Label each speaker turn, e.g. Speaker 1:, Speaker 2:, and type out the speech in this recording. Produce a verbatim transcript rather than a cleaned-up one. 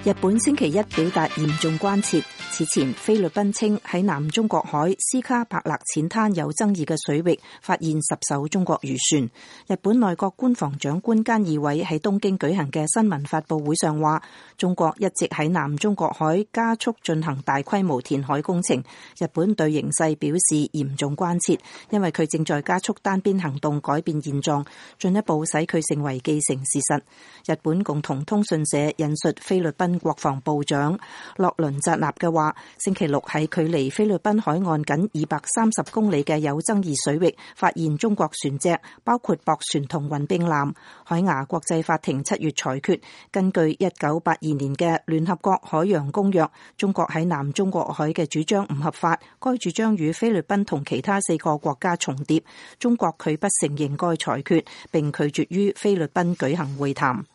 Speaker 1: 日本星期一表達嚴重關切，此前菲律賓稱喺南中國海斯卡伯勒淺灘有爭議嘅水域發現十艘中國漁船。日本內閣官房長官菅義偉喺東京舉行嘅新聞發佈會上話，中國一直喺南中國海加速進行大規模填海工程，日本對形勢表示嚴重關切，因為佢正在加速單邊行動改變現狀，進一步使佢成為既成事實。日本共同通訊社引述菲律賓國防部長洛倫扎納嘅話，星期六喺距離菲律賓海岸僅二百三十公里嘅有爭議水域發現中國船隻，包括駁船同運兵艦。海牙國際法庭七月裁決，根據一九八二年嘅聯合國海洋公約，中國喺南中國海嘅主張唔合法，該主張與菲律賓同其他四個國家重疊。中國拒不承認該裁決，並拒絕於菲律賓舉行會談。